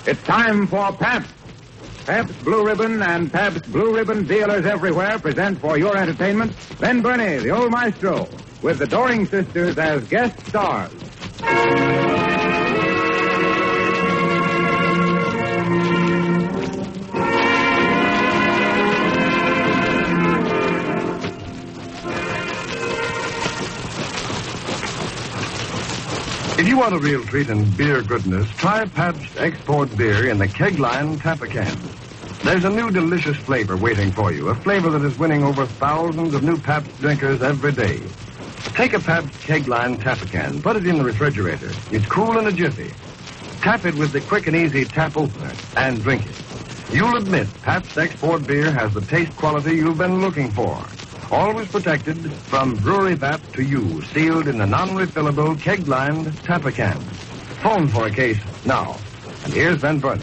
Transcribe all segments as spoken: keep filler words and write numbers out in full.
It's time for Pabst. Pabst Blue Ribbon and Pabst Blue Ribbon dealers everywhere present for your entertainment Ben Burney, the old maestro, with the Doring Sisters as guest stars. If you want a real treat in beer goodness, try Pabst Export Beer in the keg line Tappacan. There's a new delicious flavor waiting for you, a flavor that is winning over thousands of new Pabst drinkers every day. Take a Pabst keg line Tappacan, put it in the refrigerator. It's cool in a jiffy. Tap it with the quick and easy tap opener and drink it. You'll admit Pabst Export Beer has the taste quality you've been looking for. Always protected from brewery vat to you, sealed in a non-refillable keg-lined Tappacan. Phone for a case now. And here's Ben Burney.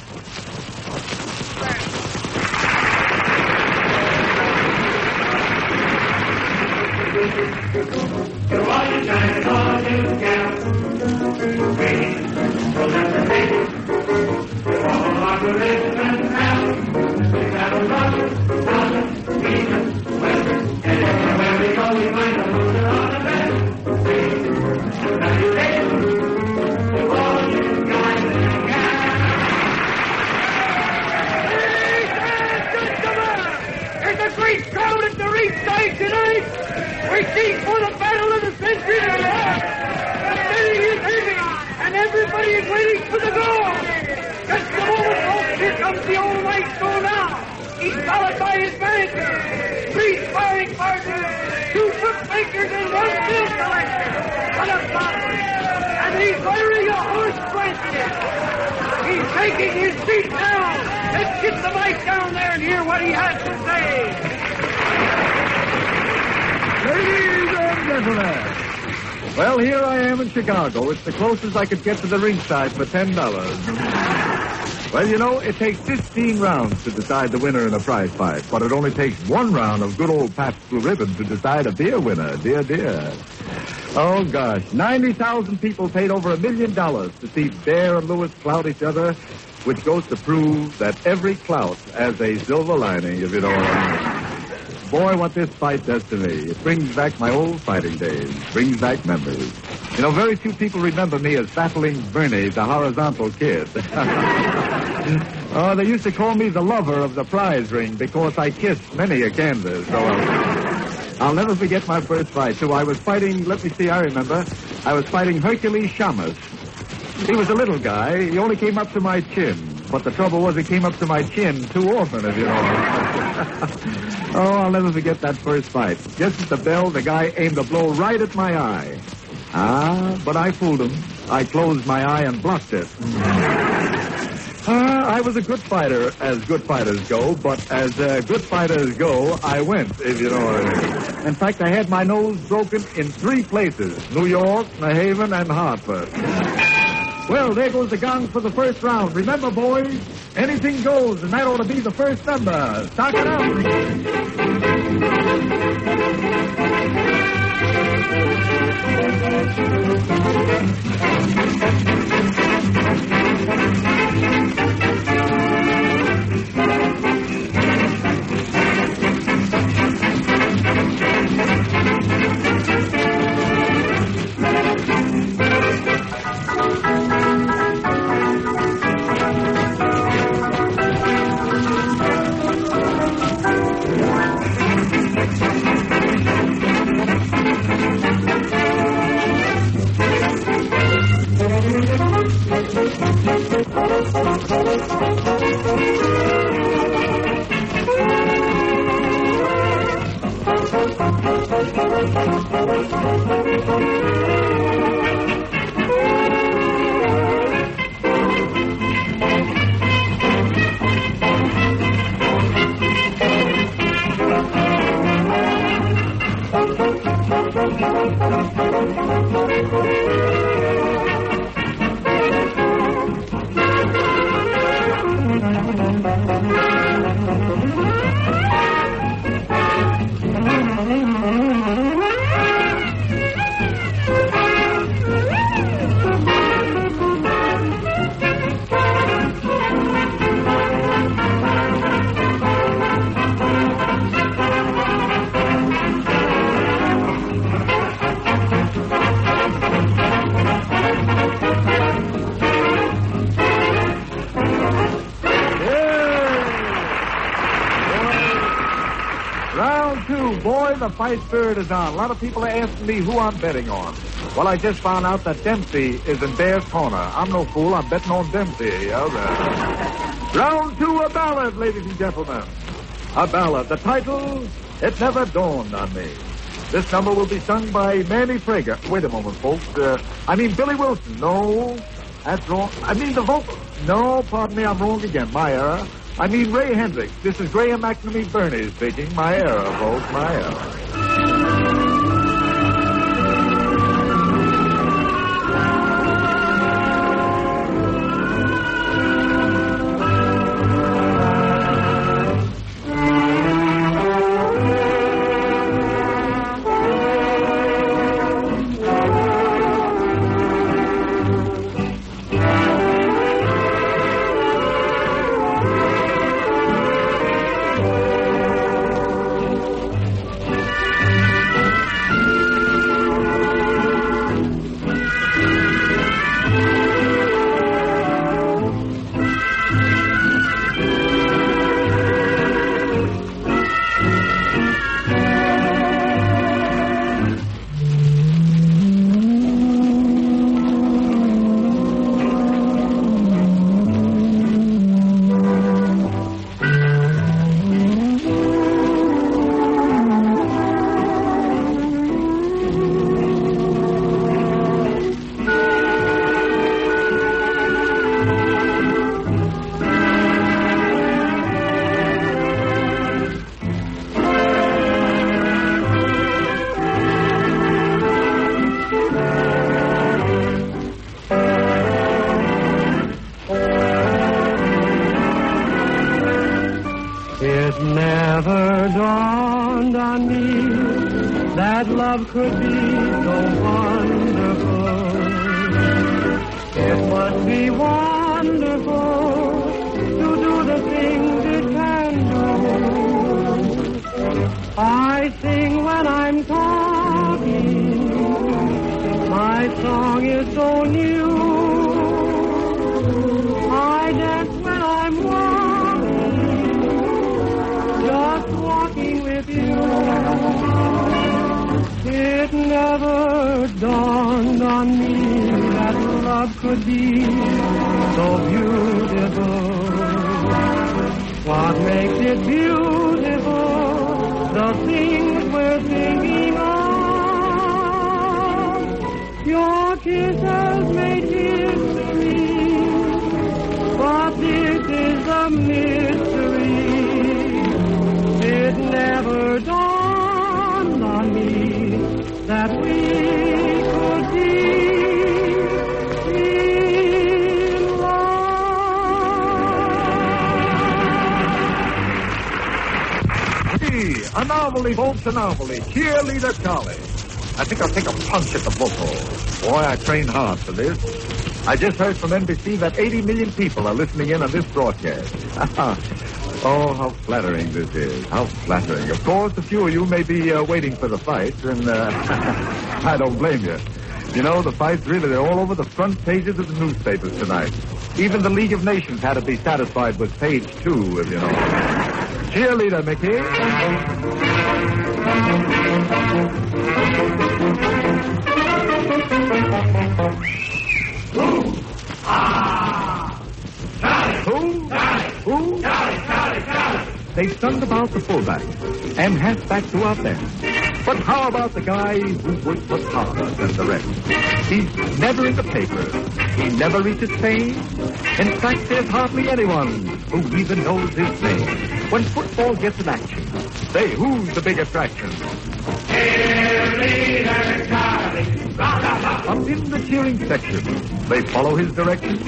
Waiting for the battle of the century. The city is heavy, and everybody is waiting for the goal. Just a moment, folks. Here comes the old maestro now. He's followed by his manager, three sparring partners, two bookmakers, and one bill collector. What a conference. And he's wearing a horse blanket. He's taking his seat now. Let's get the mic down there and hear what he has to say. Ladies and gentlemen, well, here I am in Chicago. It's the closest I could get to the ringside for ten dollars. Well, you know, it takes fifteen rounds to decide the winner in a prize fight, but it only takes one round of good old Pabst Blue Ribbon to decide a beer winner. Dear, dear. Oh, gosh. ninety thousand people paid over a million dollars to see Bear and Lewis clout each other, which goes to prove that every clout has a silver lining, if you know what I mean. Boy, what this fight does to me. It brings back my old fighting days. Brings back memories. You know, very few people remember me as Battling Bernie, the horizontal kid. Oh, they used to call me the lover of the prize ring because I kissed many a canvas. So uh, I'll never forget my first fight. So I was fighting, let me see, I remember. I was fighting Hercules Shamus. He was a little guy. He only came up to my chin. But the trouble was he came up to my chin too often, if you know. Oh, I'll never forget that first fight. Just at the bell, the guy aimed a blow right at my eye. Ah, but I fooled him. I closed my eye and blocked it. Ah, I was a good fighter, as good fighters go, but as uh, good fighters go, I went, if you know what I mean. In fact, I had my nose broken in three places, New York, New Haven, and Hartford. Well, there goes the gong for the first round. Remember, boys, anything goes, and that ought to be the first number. Stock it Woo, boy, the fight spirit is on. A lot of people are asking me who I'm betting on. Well, I just found out that Dempsey is in Bear's corner. I'm no fool. I'm betting on Dempsey. All right. Round two, a ballad, ladies and gentlemen. A ballad. The title, It Never Dawned on Me. This number will be sung by Manny Prager. Wait a moment, folks. Uh, I mean, Billy Wilson. No, that's wrong. I mean, the vocal. No, pardon me, I'm wrong again. My error. I mean, Ray Hendricks. This is Graham McNamee Burney speaking. My error, folks. My error. It never dawned on me that love could be so wonderful. It must be wonderful to do the things it can do. I sing when I'm talking, my song is so new. I dance when I'm walking, just walking with you. It never dawned on me that love could be so beautiful. What makes it beautiful? The things we're thinking of. Your kiss has made history, but this is a mystery. It never dawned on me that we could be in love. Gee, a novelty, folks, a novelty. Cheerleader Charlie. I think I'll take a punch at the vocal. Boy, I trained hard for this. I just heard from N B C that eighty million people are listening in on this broadcast. Oh, how flattering this is. How flattering. Of course, a few of you may be uh, waiting for the fight, and uh, I don't blame you. You know, the fights really, they're all over the front pages of the newspapers tonight. Even the League of Nations had to be satisfied with page two, if you know. Cheerleader, Mickey. Who? Ah! Charlie! Who? Charlie! Who? Charlie, Charlie, Charlie! They sung about the fullback and halfback throughout them. But how about the guy who works much harder than the rest? He's never in the papers. He never reaches fame. In fact, there's hardly anyone who even knows his name. When football gets in action, say, who's the big attraction? Cheerleader Charlie! Round up, Up in the cheering section, they follow his directions.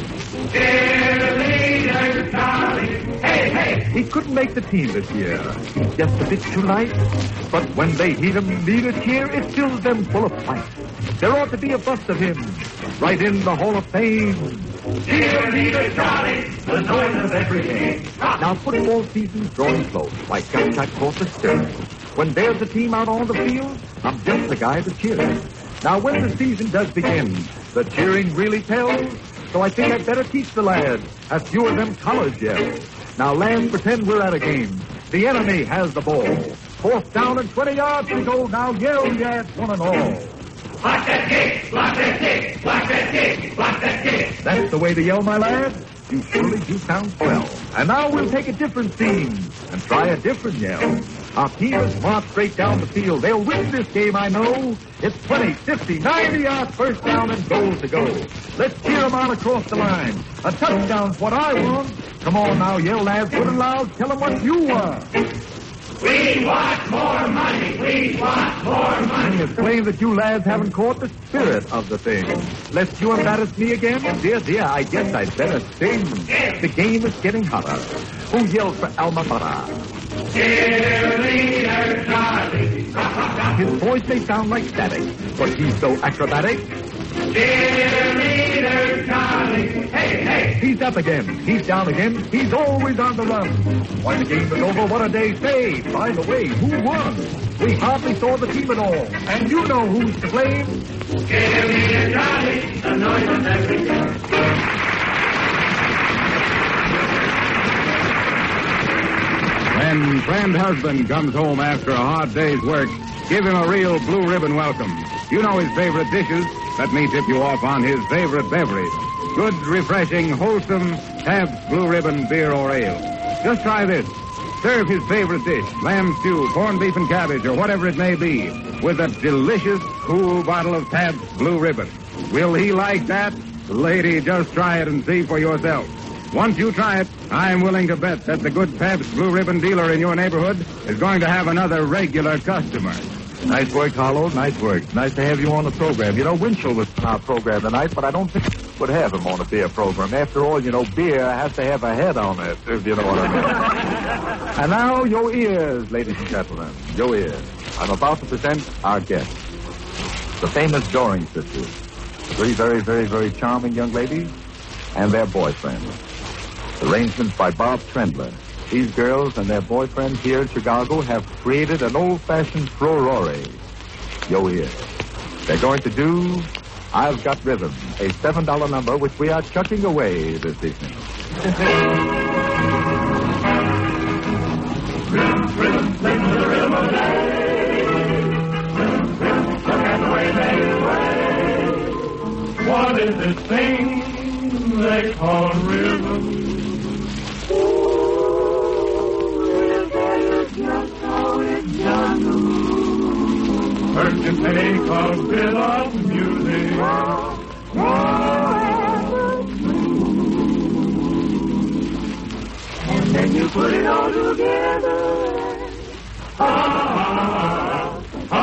Cheerleader Charlie! Hey, hey! He couldn't make the team this year. He's just a bit too light. But when they hear him lead a cheer, it fills them full of fight. There ought to be a bust of him right in the Hall of Fame. Cheerleader Charlie! The noise of every game. Now football season's drawing close, like gunshot courses still. When there's a team out on the field, I'm just the guy that cheers. Now when the season does begin, the cheering really tells. So I think I'd better teach the lads a few of them college yells. Now, lads, pretend we're at a game. The enemy has the ball. Fourth down and twenty yards to go. Now yell, yes, one and all. Block that kick! Block that kick! Block that kick! Block that kick! That's the way to yell, my lad. You surely do sound swell. And now we'll take a different scene and try a different yell. Our team is marched straight down the field. They'll win this game, I know. It's twenty, fifty, ninety yards, first down and goal to go. Let's cheer them on across the line. A touchdown's what I want. Come on now, yell, lads, good and loud. Tell them what you want. We want more money! We want more money! It's plain that you lads haven't caught the spirit of the thing. Lest you embarrass me again? Dear, dear, I guess I'd better sing. The game is getting hotter. Who yells for Alma Mater? Cheerleader Charlie! His voice may sound like static, but he's so acrobatic. Cheerleader Charlie! Hey, hey! He's up again. He's down again. He's always on the run. When the game is over, what a day. Say, by the way, who won? We hardly saw the team at all. And you know who's to blame. Cheerleader Charlie! The noise of everything. When friend husband comes home after a hard day's work, give him a real blue ribbon welcome. You know his favorite dishes. Let me tip you off on his favorite beverage. Good, refreshing, wholesome Pabst Blue Ribbon beer or ale. Just try this. Serve his favorite dish, lamb stew, corned beef and cabbage, or whatever it may be, with a delicious, cool bottle of Pabst Blue Ribbon. Will he like that? Lady, just try it and see for yourself. Once you try it, I'm willing to bet that the good Pabst Blue Ribbon dealer in your neighborhood is going to have another regular customer. Nice work, Harlow. Nice work. Nice to have you on the program. You know, Winchell was on our program tonight, but I don't think we would have him on a beer program. After all, you know, beer has to have a head on it, if you know what I mean. And now, your ears, ladies and gentlemen. Your ears. I'm about to present our guests, the famous Doring sisters. Three very, very, very charming young ladies and their boyfriends. Arrangements by Bob Trendler. These girls and their boyfriends here in Chicago have created an old-fashioned furore. Yo, here. They're going to do I've Got Rhythm, a seven dollar number which we are chucking away this evening. Rhythm, rhythm, sing the rhythm of the day. Rhythm, rhythm, look at the way they play. What is this thing they call rhythm? First you take a bit of music, and then you put it all together. Ah, ah,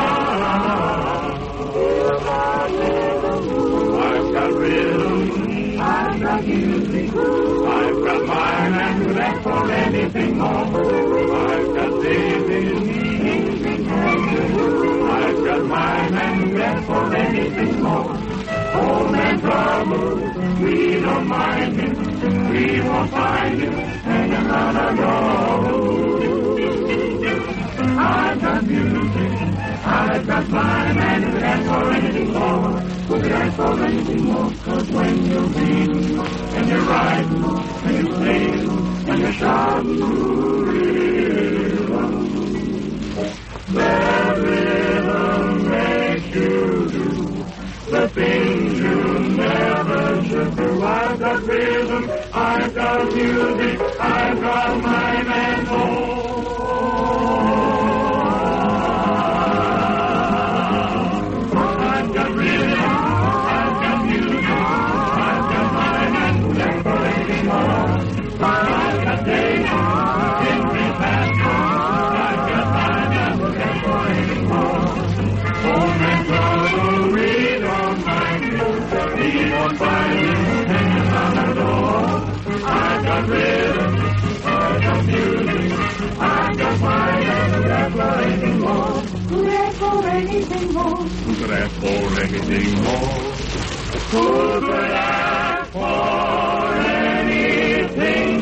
I've got rhythm, I've got music, I've got mine and left for anything more. I've got David. I've got mine and left for anything more. Home and trouble, we don't mind him. We won't find him hanging around our door. I've got music, I've got mine and left for anything more. Could ask for anything more. Cause when you're reading, and you're riding, and you're playing, and you're shouting, that rhythm makes you do the things you never should do. I've got rhythm, I've got music, I've got mine and more. I've got rhythm, I've got music, I've got mine and left for anything more. I've got days, in me past, I've got mine and left for anything more. Home and trouble, we don't mind it. We won't find it hanging on our door. I've got rhythm, I've got music, I've got mine and left for anything more. Who asked for anything more? Who could ask for anything more? Who could ask for anything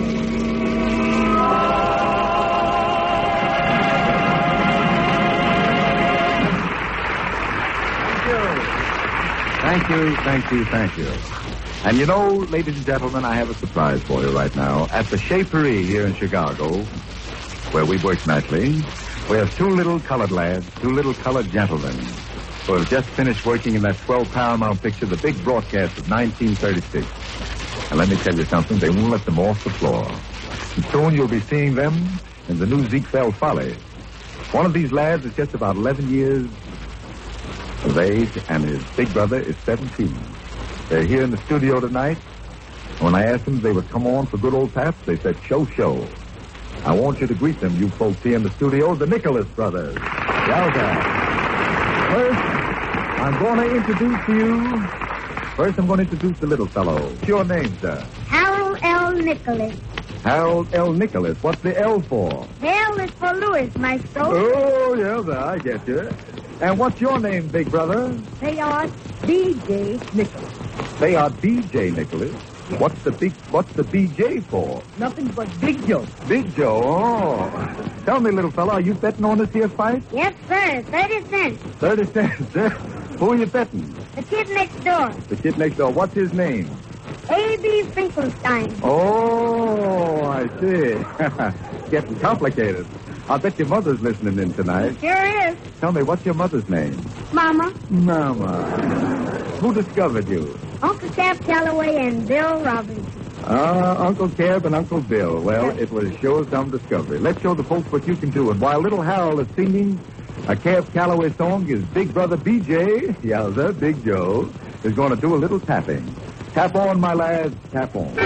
Thank you, thank you, thank you. And you know, ladies and gentlemen, I have a surprise for you right now. At the Shapery here in Chicago, where we work nightly, We have two little colored lads, two little colored gentlemen, who have just finished working in that swell Paramount picture, The Big Broadcast of nineteen thirty-six. And let me tell you something, they won't let them off the floor. And soon you'll be seeing them in the new Ziegfeld Follies. One of these lads is just about eleven years of age, and his big brother is seventeen. They're here in the studio tonight. When I asked them if they would come on for good old taps, they said, show, show. I want you to greet them, you folks here in the studio, the Nicholas brothers. Yowza. First, I'm going to introduce to you... First, I'm going to introduce the little fellow. What's your name, sir? Harold L. Nicholas. Harold L. Nicholas. What's the L for? L is for Louis, Maestro. Oh, yeah, there, I get you. And what's your name, big brother? They are B J Nicholas. They are B J Nicholas. What's the big? What's the B J for? Nothing but Big Joe. Big Joe. Oh, tell me, little fella, are you betting on this here fight? Yes, sir. Thirty cents. Thirty cents, sir. Who are you betting? The kid next door. The kid next door. What's his name? A B Finkelstein. Oh, I see. Getting complicated. I'll bet your mother's listening in tonight. Sure is. Tell me, what's your mother's name? Mama. Mama. Who discovered you? Uncle Cap Calloway and Bill Robinson. Ah, Uncle Cab and Uncle Bill. Well, it was sure some discovery. Let's show the folks what you can do. And while little Harold is singing a Cab Calloway song, his big brother B J, yowza, Big Joe, is going to do a little tapping. Tap on, my lads, tap on.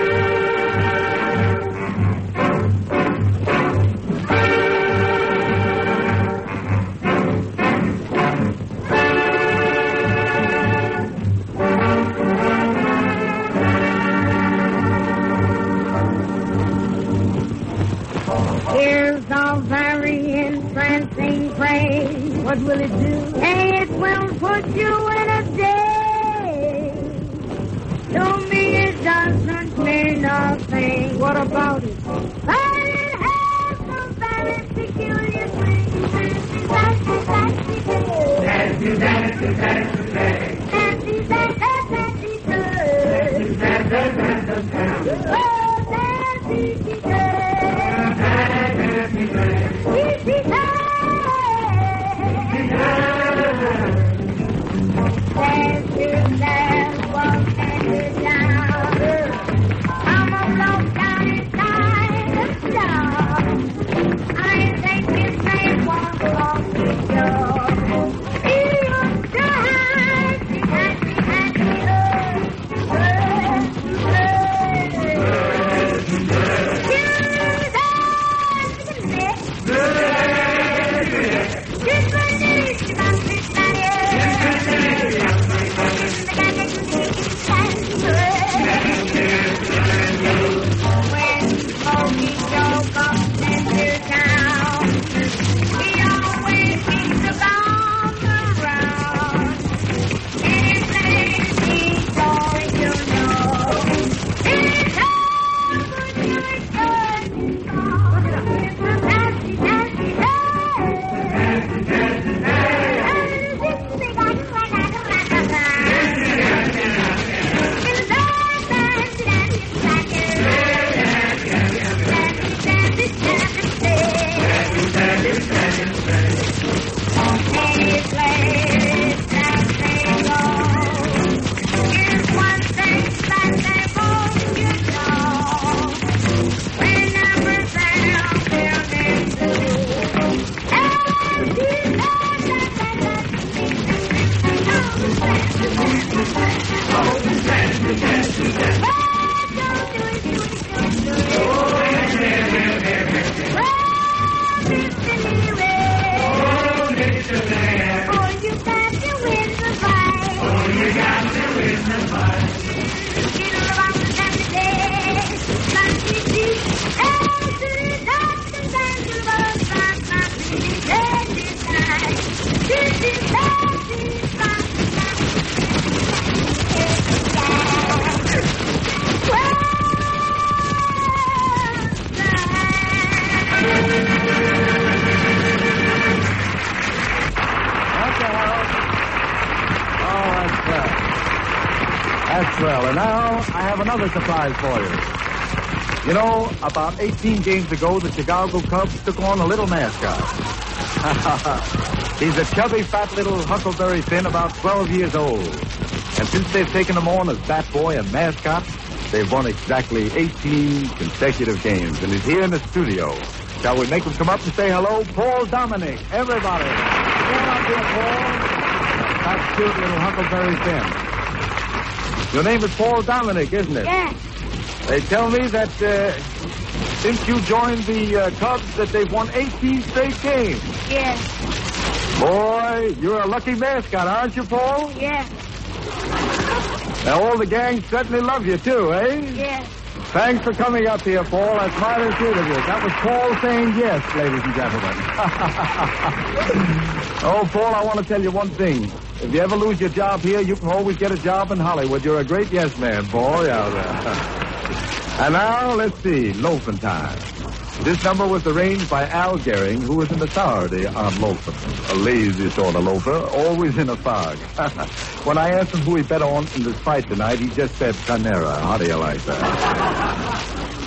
Here's a very entrancing phrase. What will it do? It will put you in a daze. To me it doesn't mean nothing. What about it? But it has some very peculiar things. Fancy, fancy, fancy, fancy, fancy, fancy, fancy, fancy, fancy, fancy, fancy, oh, fancy, fancy. Well, and now I have another surprise for you. You know, about eighteen games ago, the Chicago Cubs took on a little mascot. He's a chubby, fat little Huckleberry Finn, about twelve years old. And since they've taken him on as bat boy and mascot, they've won exactly eighteen consecutive games. And he's here in the studio. Shall we make him come up and say hello? Paul Dominic, everybody. Come up here, Paul. That cute little Huckleberry Finn. Your name is Paul Dominic, isn't it? Yes. They tell me that uh, since you joined the uh, Cubs that they've won eighteen straight games. Yes. Boy, you're a lucky mascot, aren't you, Paul? Yes. Now, all the gang certainly love you, too, eh? Yes. Thanks for coming up here, Paul. That's mighty sweet of you. That was Paul saying yes, ladies and gentlemen. Oh, Paul, I want to tell you one thing. If you ever lose your job here, you can always get a job in Hollywood. You're a great yes man, Paul. Yeah, yeah. And now, let's see, loafing time. This number was arranged by Al Gehring, who was an authority on loafing. A lazy sort of loafer, always in a fog. When I asked him who he bet on in this fight tonight, he just said Canera. How do you like that?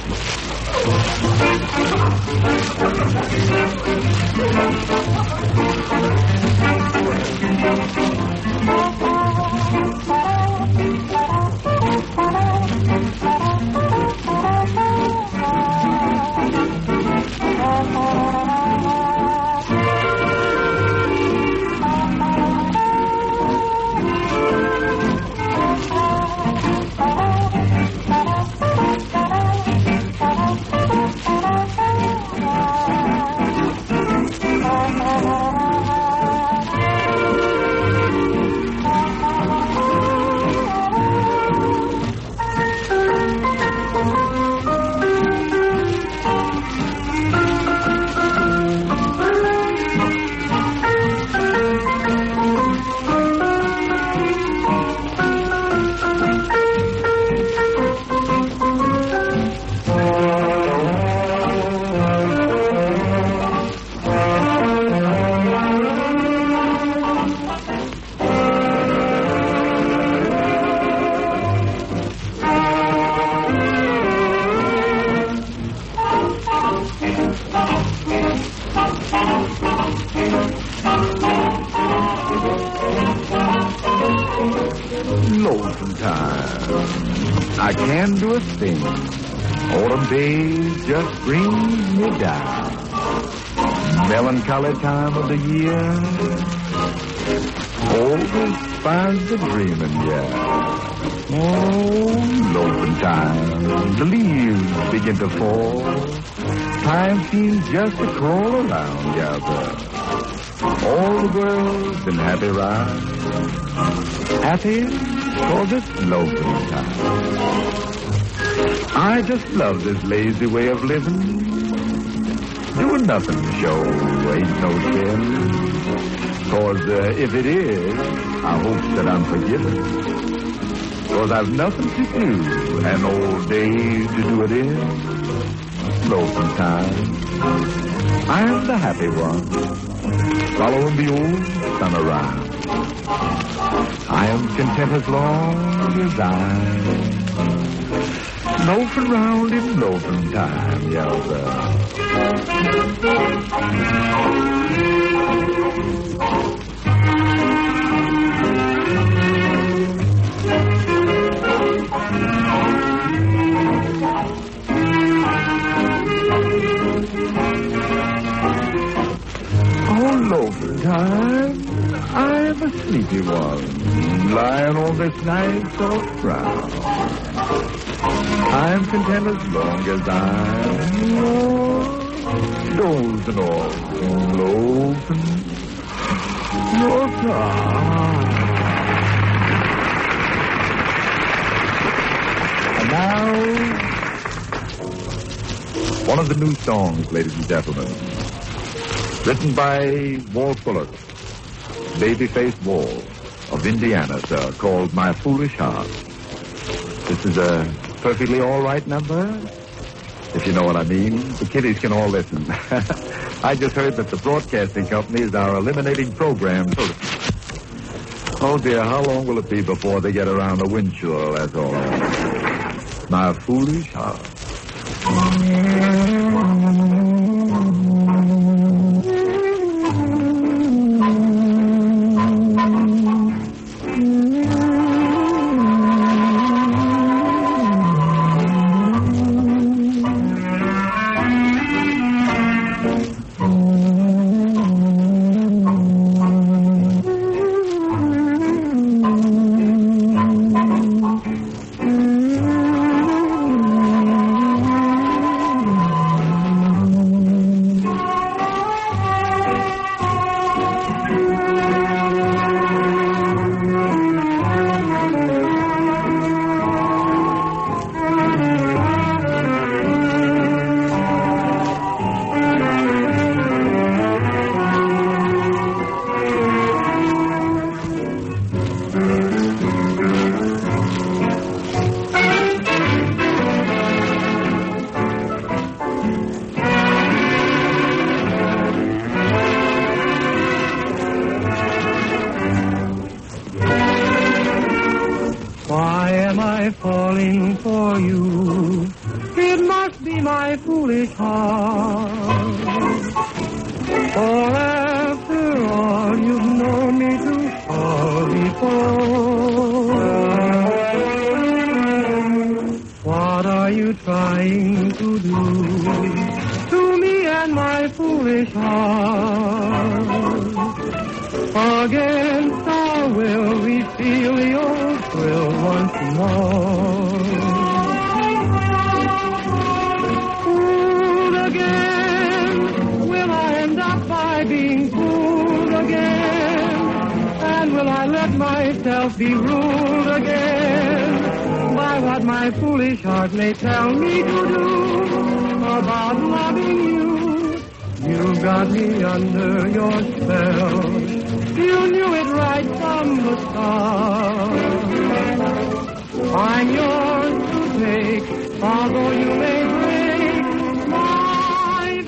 Loafing time. I can do a thing. Autumn days just bring me down. Melancholy time of the year always finds the dreaming, yeah. Oh, loafing time. The leaves begin to fall. Time seems just to crawl around, yeah, but all the world's been happy round. Happy cause it's loafing time. I just love this lazy way of living. Doing nothing to show ain't no sin. Cause uh, if it is, I hope that I'm forgiven. Cause I've nothing to do and old days to do it in. Loafing time. I am the happy one, following the old sun around. I am content as long as I'm loafing round in loafing time, yeah, sir. Oh, loafing time. I'm a sleepy one, lying on this nice soft ground. I'm content as long as I'm dozing off, loafing, loafing. And now, one of the new songs, ladies and gentlemen, written by Walt Fuller. Babyface Wall of Indiana, sir, called My Foolish Heart. This is a perfectly all right number, if you know what I mean. The kiddies can all listen. I just heard that the broadcasting companies are eliminating programs. Oh, dear, how long will it be before they get around the windshield, that's all. My Foolish Heart. falling for you. It must be my foolish heart. For after all, you've known me too far before. What are you trying to do to me and my foolish heart? Against our will, we feel the old thrill once more. Fooled again, will I end up by being fooled again? And will I let myself be ruled again by what my foolish heart may tell me to do about loving you? You got me under your spell. You knew it right from the start. I'm yours to take, although you may break my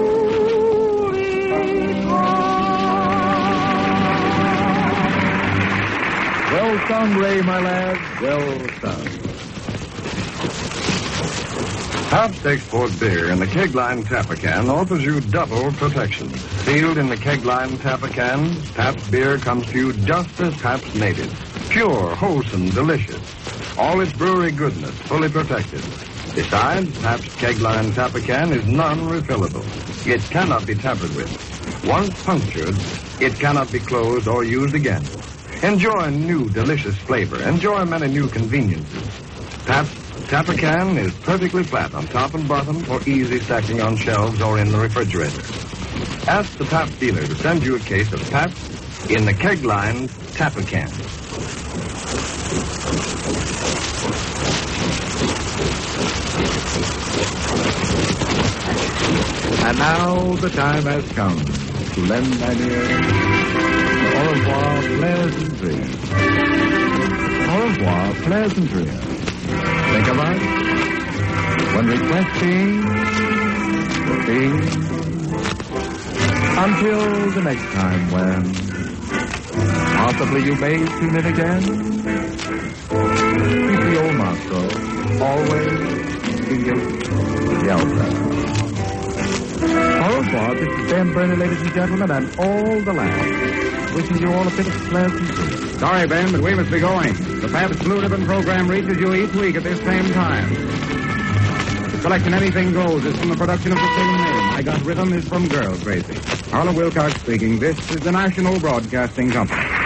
foolish heart. Well sung, Ray, my lad. Well sung. Pabst Export Beer in the keg line Tapper Can offers you double protection. Sealed in the keg line Tapper Can, Pabst Beer comes to you just as Pabst made it. Pure, wholesome, delicious. All its brewery goodness fully protected. Besides, Pabst keg line Tapper Can is non-refillable. It cannot be tampered with. Once punctured, it cannot be closed or used again. Enjoy new, delicious flavor. Enjoy many new conveniences. Pabst Tapper Can is perfectly flat on top and bottom for easy stacking on shelves or in the refrigerator. Ask the Pabst dealer to send you a case of Pabst in the keg line Tapper Can. And now the time has come to lend an ear to Au revoir, pleasantry. Au revoir, pleasantry. Think of us when requesting the theme. Until the next time when possibly you may tune in again. Keep the old motto, always feel Delta. Au revoir, this is Ben Burney, ladies and gentlemen, and all the lads. Wishing you all a bit of pleasantry. Sorry, Ben, but we must be going. The Pabst Blue Ribbon program reaches you each week at this same time. The selection Anything Goes is from the production of the same name. I Got Rhythm is from Girl Crazy. Harlan Wilcox speaking. This is the National Broadcasting Company.